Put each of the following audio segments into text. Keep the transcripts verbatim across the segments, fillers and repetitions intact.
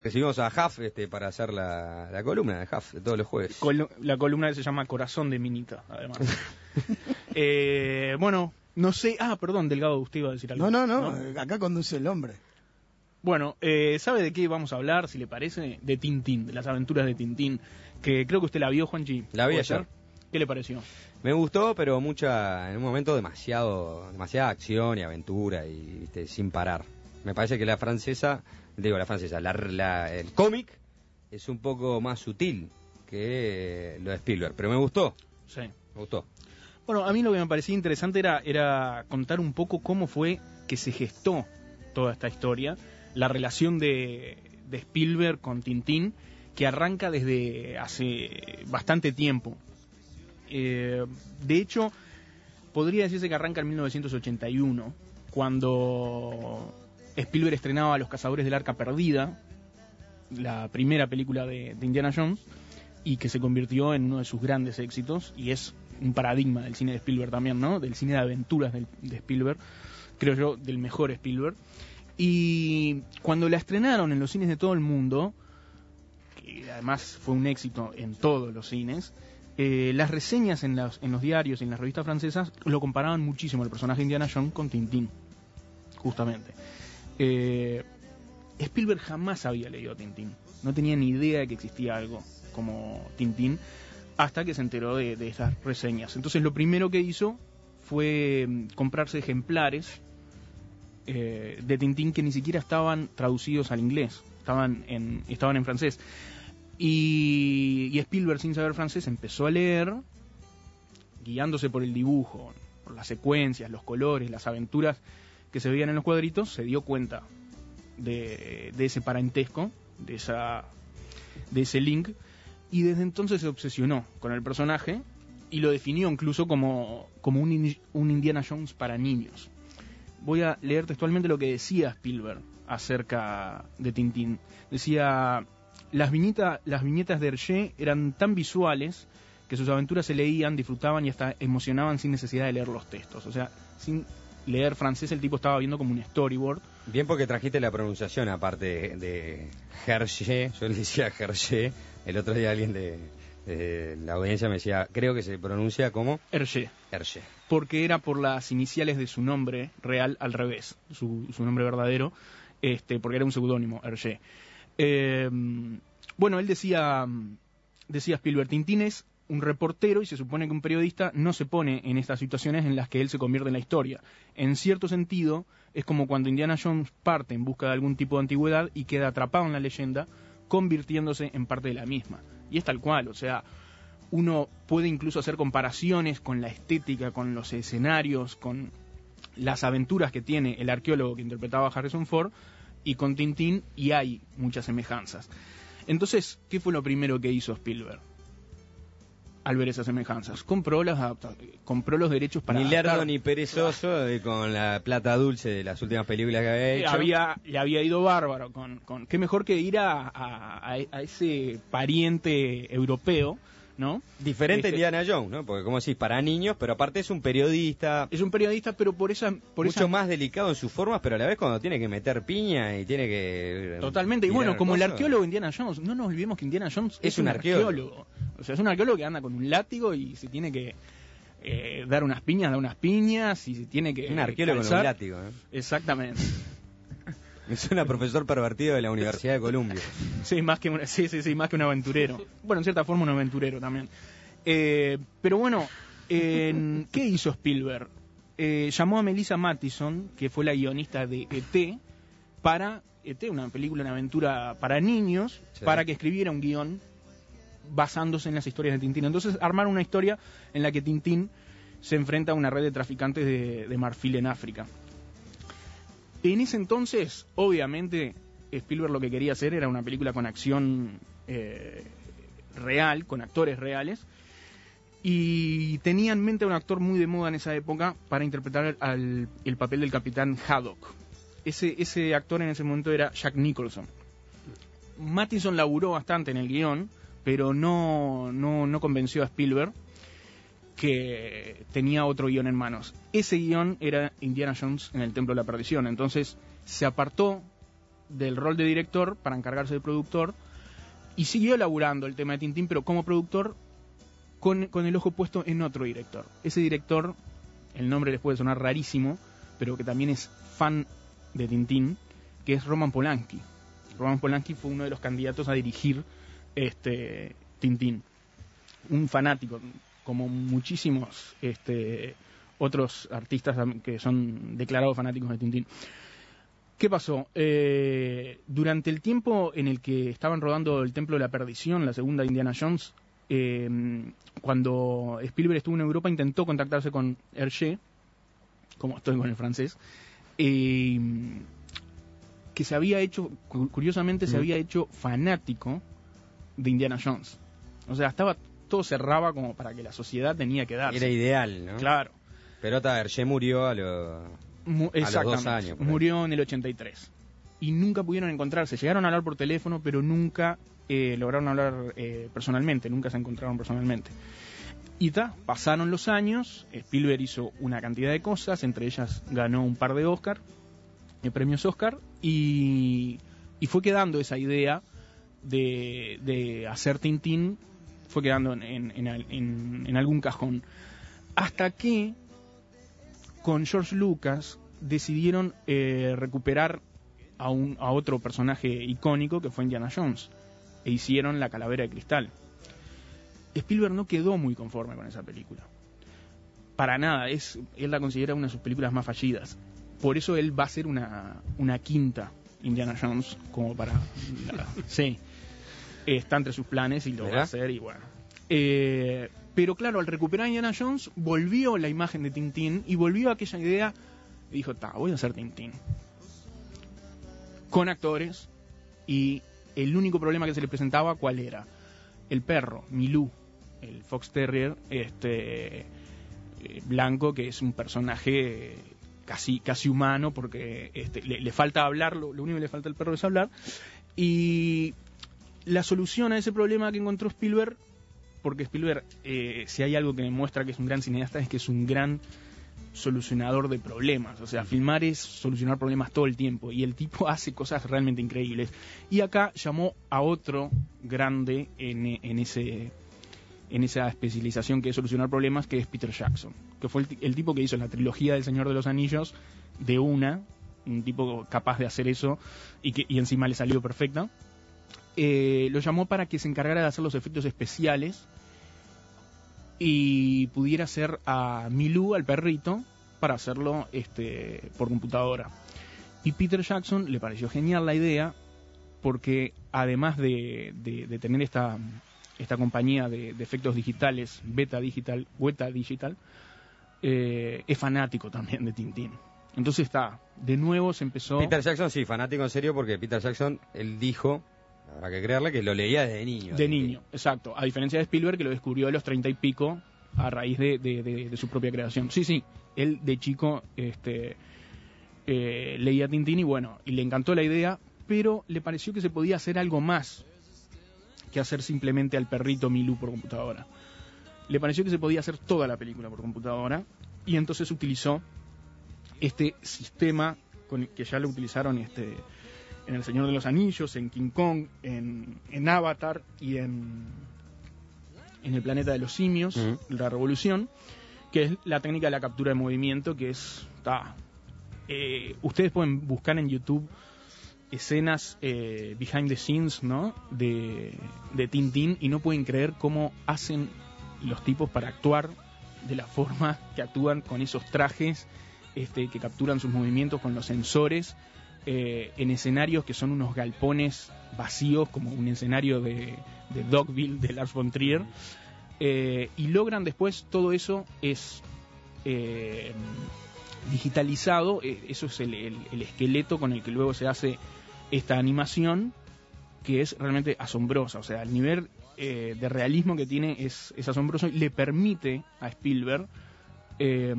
Recibimos a Huff este, para hacer la, la columna de Huff de todos los jueves. Col la columna se llama Corazón de Minita, además. eh, bueno, no sé... Ah, perdón, Delgado, usted iba a decir algo. No, no, no, ¿no? Acá conduce el hombre. Bueno, eh, ¿sabe de qué vamos a hablar, si le parece? De Tintín, de las aventuras de Tintín, que creo que usted la vio, Juanchi. La vi ayer. ¿Qué le pareció? Me gustó, pero mucha, en un momento demasiado, demasiada acción y aventura y ¿viste? Sin parar. Me parece que la francesa, digo la francesa, la, la, el cómic es un poco más sutil que lo de Spielberg, pero me gustó. Sí. Me gustó. Bueno, a mí lo que me parecía interesante era, era contar un poco cómo fue que se gestó toda esta historia, la relación de, de Spielberg con Tintín, que arranca desde hace bastante tiempo. Eh, de hecho, podría decirse que arranca en mil novecientos ochenta y uno, cuando Spielberg estrenaba Los Cazadores del Arca Perdida, la primera película de, de Indiana Jones, y que se convirtió en uno de sus grandes éxitos, y es un paradigma del cine de Spielberg también, ¿no? Del cine de aventuras del, de Spielberg, creo yo, del mejor Spielberg. Y cuando la estrenaron en los cines de todo el mundo, que además fue un éxito en todos los cines, eh, las reseñas en, las, en los diarios y en las revistas francesas lo comparaban muchísimo el personaje de Indiana Jones con Tintín, justamente. Eh, Spielberg jamás había leído Tintín, no tenía ni idea de que existía algo como Tintín, hasta que se enteró de, de esas reseñas. Entonces lo primero que hizo fue comprarse ejemplares eh, de Tintín que ni siquiera estaban traducidos al inglés, estaban en, estaban en francés. Y, y Spielberg, sin saber francés, empezó a leer, guiándose por el dibujo, por las secuencias, los colores, las aventuras que se veían en los cuadritos, se dio cuenta de, de ese parentesco, de, esa, de ese link, y desde entonces se obsesionó con el personaje y lo definió incluso como, como un, un Indiana Jones para niños. Voy a leer textualmente lo que decía Spielberg acerca de Tintín. Decía: las, viñeta, las viñetas de Hergé eran tan visuales que sus aventuras se leían, disfrutaban y hasta emocionaban sin necesidad de leer los textos. O sea, sin leer francés, el tipo estaba viendo como un storyboard. Bien, porque trajiste la pronunciación aparte de, de Hergé, yo le decía Hergé, el otro día alguien de, de la audiencia me decía, creo que se pronuncia como Hergé. Hergé. Porque era por las iniciales de su nombre real al revés, su, su nombre verdadero, este, porque era un seudónimo, Hergé. Eh, bueno, él decía, decía Spielberg, Tintín es un reportero y se supone que un periodista no se pone en estas situaciones en las que él se convierte en la historia. En cierto sentido, es como cuando Indiana Jones parte en busca de algún tipo de antigüedad y queda atrapado en la leyenda, convirtiéndose en parte de la misma. Y es tal cual, o sea, uno puede incluso hacer comparaciones con la estética, con los escenarios, con las aventuras que tiene el arqueólogo que interpretaba a Harrison Ford y con Tintín, y hay muchas semejanzas. Entonces, ¿qué fue lo primero que hizo Spielberg al ver esas semejanzas? Compró, las compró los derechos para... Ni lerdo ni perezoso, eh, con la plata dulce de las últimas películas que había hecho. Había, le había ido bárbaro. Con, con qué mejor que ir a, a, a ese pariente europeo, ¿no? Diferente este, Indiana Jones, ¿no? Porque como decís, para niños, pero aparte es un periodista. Es un periodista, pero por esa... Por mucho esa... más delicado en sus formas, pero a la vez cuando tiene que meter piña y tiene que... Totalmente, y bueno, como cosas. El arqueólogo Indiana Jones, no nos olvidemos que Indiana Jones es, es un, un arqueólogo. arqueólogo. O sea, es un arqueólogo que anda con un látigo y se tiene que eh, dar unas piñas, da unas piñas, y se tiene que... Un arqueólogo calzar. Con un látigo, ¿eh? Exactamente. Me suena profesor pervertido de la Universidad de Columbia. Sí, más que un, sí, sí, sí, más que un aventurero. Bueno, en cierta forma un aventurero también. Eh, pero bueno, eh, ¿qué hizo Spielberg? Eh, llamó a Melissa Mathison, que fue la guionista de E T, para E T, una película, una aventura para niños, sí, para que escribiera un guión basándose en las historias de Tintín. Entonces armaron una historia en la que Tintín se enfrenta a una red de traficantes de, de marfil en África. En ese entonces, obviamente, Spielberg lo que quería hacer era una película con acción eh, real, con actores reales, y tenía en mente a un actor muy de moda en esa época para interpretar al, el papel del capitán Haddock. Ese, ese actor en ese momento era Jack Nicholson. Mathison laburó bastante en el guión, pero no, no, no convenció a Spielberg, que tenía otro guión en manos. Ese guión era Indiana Jones en el Templo de la Perdición. Entonces se apartó del rol de director para encargarse de productor y siguió elaborando el tema de Tintín, pero como productor con, con el ojo puesto en otro director. Ese director, el nombre les puede sonar rarísimo, pero que también es fan de Tintín, que es Roman Polanski. Roman Polanski fue uno de los candidatos a dirigir este Tintín. Un fanático, como muchísimos este, otros artistas que son declarados fanáticos de Tintín. ¿Qué pasó? Eh, durante el tiempo en el que estaban rodando El Templo de la Perdición, la segunda de Indiana Jones, eh, cuando Spielberg estuvo en Europa intentó contactarse con Hergé, como estoy con el francés, eh, que se había hecho, curiosamente, mm. se había hecho fanático de Indiana Jones. O sea, estaba todo cerraba como para que la sociedad tenía que darse. Era ideal, ¿no? Claro. Pero Hergé murió a, lo, Mu- a los dos años. Murió en el ochenta y tres. Y nunca pudieron encontrarse. Llegaron a hablar por teléfono, pero nunca eh, lograron hablar eh, personalmente. Nunca se encontraron personalmente. Y ta, pasaron los años. Spielberg hizo una cantidad de cosas. Entre ellas ganó un par de Oscar, de premios Oscar. Y, y fue quedando esa idea de, de hacer Tintín. Fue quedando en, en, en, en algún cajón. Hasta que con George Lucas decidieron eh, recuperar a, un, a otro personaje icónico que fue Indiana Jones e hicieron La Calavera de Cristal. Spielberg no quedó muy conforme con esa película. Para nada, es, él la considera una de sus películas más fallidas. Por eso él va a hacer una, una quinta Indiana Jones como para... La, sí. Está entre sus planes y lo ¿verdad? Va a hacer y bueno. Eh, pero claro, al recuperar a Indiana Jones, volvió la imagen de Tintín y volvió a aquella idea y dijo, ta, voy a hacer Tintín. Con actores y el único problema que se le presentaba, ¿cuál era? El perro, Milú, el Fox Terrier, este eh, blanco, que es un personaje casi, casi humano porque este, le, le falta hablar, lo, lo único que le falta al perro es hablar. Y la solución a ese problema que encontró Spielberg, porque Spielberg, eh, si hay algo que demuestra que es un gran cineasta, es que es un gran solucionador de problemas. O sea, filmar es solucionar problemas todo el tiempo, y el tipo hace cosas realmente increíbles. Y acá llamó a otro grande en, en, ese, en esa especialización que es solucionar problemas, que es Peter Jackson, que fue el, el tipo que hizo la trilogía del Señor de los Anillos de una, un tipo capaz de hacer eso, y, que, y encima le salió perfecta. Eh, lo llamó para que se encargara de hacer los efectos especiales y pudiera hacer a Milú, al perrito, para hacerlo este, por computadora. Y Peter Jackson le pareció genial la idea, porque además de, de, de tener esta, esta compañía de, de efectos digitales, Beta Digital, Weta Digital, eh, es fanático también de Tintín. Entonces está, de nuevo se empezó... Peter Jackson, sí, fanático en serio, porque Peter Jackson, él dijo... Habrá que creerle que lo leía desde niño. De niño, que... exacto. A diferencia de Spielberg, que lo descubrió a los treinta y pico a raíz de, de, de, de su propia creación. Sí, sí, él de chico este, eh, leía Tintín y bueno, y le encantó la idea, pero le pareció que se podía hacer algo más que hacer simplemente al perrito Milú por computadora. Le pareció que se podía hacer toda la película por computadora, y entonces utilizó este sistema con el que ya lo utilizaron este... en El Señor de los Anillos, en King Kong, en, en Avatar y en, en El Planeta de los Simios, uh-huh. La Revolución, que es la técnica de la captura de movimiento, que es... Ta, eh, ustedes pueden buscar en YouTube escenas eh, behind the scenes, ¿no?, de, de Tintín, y no pueden creer cómo hacen los tipos para actuar de la forma que actúan con esos trajes este, que capturan sus movimientos con los sensores. Eh, en escenarios que son unos galpones vacíos, como un escenario de, de Dogville de Lars von Trier, eh, y logran después todo eso es eh, digitalizado, eh, eso es el, el, el esqueleto con el que luego se hace esta animación, que es realmente asombrosa. O sea, el nivel eh, de realismo que tiene es, es asombroso, y le permite a Spielberg eh,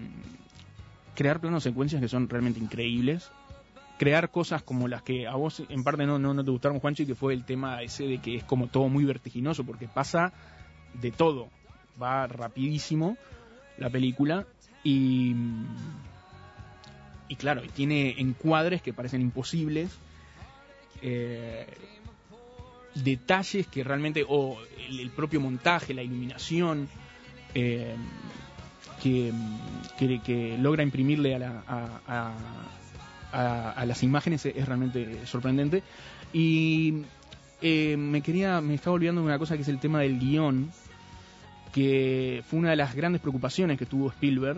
crear planos secuencias que son realmente increíbles, crear cosas como las que a vos en parte no, no, no te gustaron, Juanchi, que fue el tema ese de que es como todo muy vertiginoso, porque pasa de todo, va rapidísimo la película, y y claro, tiene encuadres que parecen imposibles, eh, detalles que realmente, o el, el propio montaje, la iluminación, eh, que, que, que logra imprimirle a, la, a, a, a, a las imágenes es realmente sorprendente. Y eh, me quería, me estaba olvidando de una cosa que es el tema del guión, que fue una de las grandes preocupaciones que tuvo Spielberg,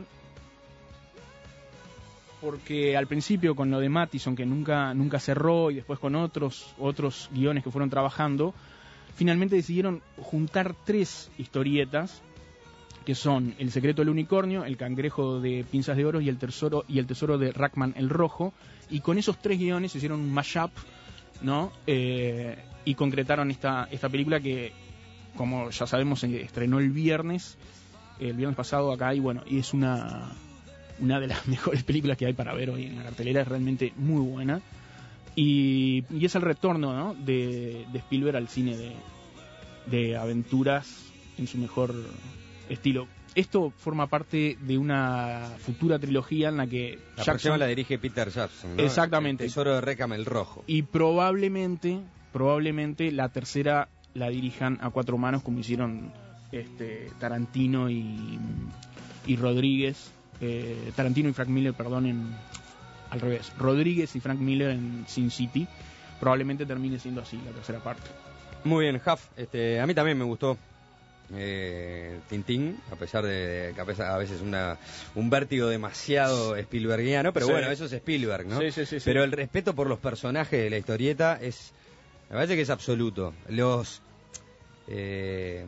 porque al principio con lo de Mattison, que nunca nunca cerró, y después con otros otros guiones que fueron trabajando, finalmente decidieron juntar tres historietas, que son El secreto del unicornio, El cangrejo de pinzas de oro y El tesoro y el tesoro de Rackman el rojo, y con esos tres guiones hicieron un mashup, ¿no? Eh, y concretaron esta esta película que, como ya sabemos, se estrenó el viernes, el viernes pasado acá, y bueno, y es una una de las mejores películas que hay para ver hoy en la cartelera, es realmente muy buena, y, y es el retorno, ¿no?, de, de Spielberg al cine de, de aventuras en su mejor estilo. Esto forma parte de una futura trilogía en la que la Jackson, próxima la dirige Peter Jackson, ¿no? Exactamente. El tesoro de Rackman el rojo. Y probablemente, probablemente la tercera la dirijan a cuatro manos, como hicieron este, Tarantino y, y Rodríguez. Eh, Tarantino y Frank Miller, perdón, en, al revés, Rodríguez y Frank Miller en Sin City. Probablemente termine siendo así la tercera parte. Muy bien, Huff. Este, a mí también me gustó eh, Tintín, a pesar de que a, pesar, a veces una un vértigo demasiado Spielbergiano, pero sí. bueno, eso es Spielberg, ¿no? Sí, sí, sí, sí. Pero el respeto por los personajes de la historieta es, me parece que es absoluto. Los eh,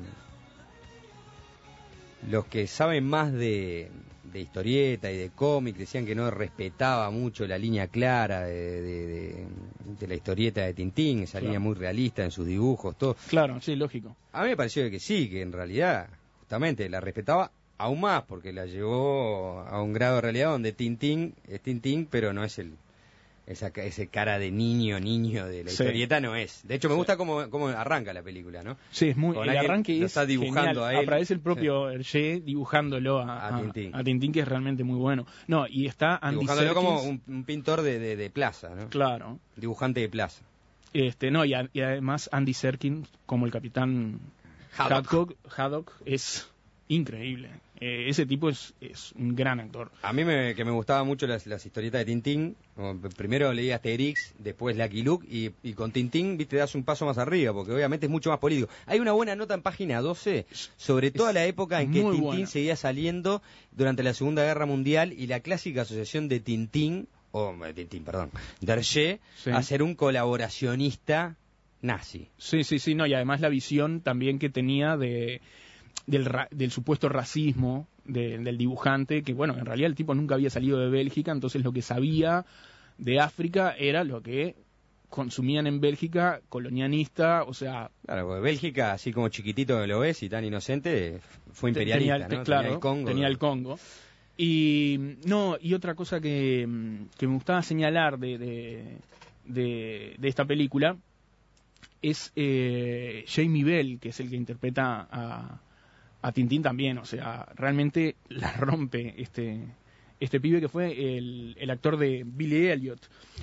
los que saben más de de historieta y de cómic decían que no respetaba mucho la línea clara de, de, de, de la historieta de Tintín, esa claro. línea muy realista en sus dibujos, todo. Claro, sí, lógico. A mí me pareció que sí, que en realidad justamente la respetaba aún más, porque la llevó a un grado de realidad donde Tintín es Tintín, pero no es el esa ese cara de niño, niño de la sí. historieta no es. De hecho, me sí. gusta cómo, cómo arranca la película, ¿no? Sí, es muy, Con el alguien arranque lo es está dibujando genial. a él. Aparece el propio Hergé dibujándolo a, A Tintín. a, a Tintín, que es realmente muy bueno. No, y está Andy dibujándolo Serkis, como un, un pintor de, de, de plaza, ¿no? Claro. Dibujante de plaza. Este, no, y, a, y además Andy Serkis como el capitán Haddock. Haddock, Haddock es increíble. Eh, ese tipo es, es un gran actor. A mí me, que me gustaban mucho las, las historietas de Tintín. Primero leí Asterix, después Lucky Luke, y, y con Tintín, viste, das un paso más arriba, porque obviamente es mucho más político. Hay una buena nota en página doce sobre toda es la época en que Tintín buena. seguía saliendo durante la Segunda Guerra Mundial, y la clásica asociación de Tintín, o oh, Tintín, perdón, de Hergé, sí. a ser un colaboracionista nazi. Sí, sí, sí, no, y además la visión también que tenía de del, ra, del supuesto racismo de, del dibujante, que bueno, en realidad el tipo nunca había salido de Bélgica, entonces lo que sabía de África era lo que consumían en Bélgica, colonialista, o sea... Claro, porque Bélgica, así como chiquitito que lo ves y tan inocente, fue imperialista, tenía, ¿no? Claro, tenía el Congo. Tenía el Congo. Y, no, y otra cosa que, que me gustaba señalar de, de, de, de esta película es eh, Jamie Bell, que es el que interpreta a... a Tintín también, o sea, realmente la rompe este este pibe, que fue el, el actor de Billy Elliot.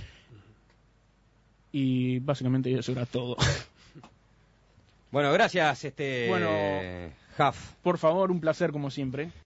Y básicamente eso era todo. Bueno, gracias, este Bueno, Huff. por favor, un placer como siempre.